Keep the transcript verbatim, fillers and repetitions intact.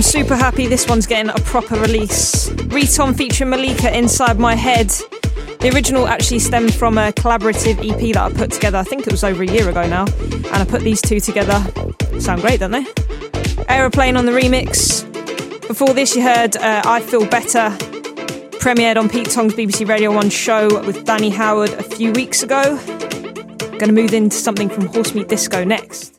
super happy this one's getting a proper release. Reton featuring Malika, Inside My Head. The original actually stemmed from a collaborative E P that I put together, I think it was over a year ago now, and I put these two together. Sound great, don't they? Aeroplane on the remix. Before this you heard uh, I Feel Better, premiered on Pete Tong's B B C Radio one show with Danny Howard a few weeks ago. Gonna move into something from Horse Meat Disco next.